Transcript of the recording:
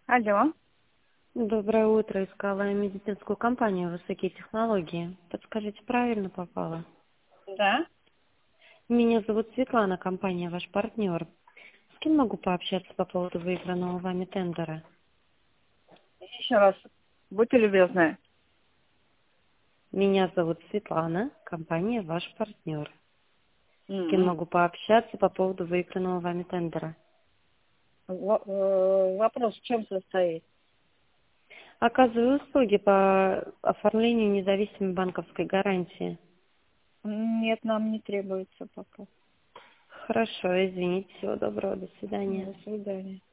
Алло. Доброе утро. Искала я медицинскую компанию «Высокие технологии». Подскажите, правильно попала? Да. Меня зовут Светлана, компания «Ваш партнер». С кем могу пообщаться по поводу выигранного вами тендера? Еще раз. Будьте любезны. Меня зовут Светлана, компания «Ваш партнер». С кем М. могу пообщаться по поводу выигранного вами тендера? Вопрос в чем состоит? Оказываю услуги по оформлению независимой банковской гарантии. Нет, нам не требуется пока. Хорошо, извините. Всего доброго. До свидания. До свидания.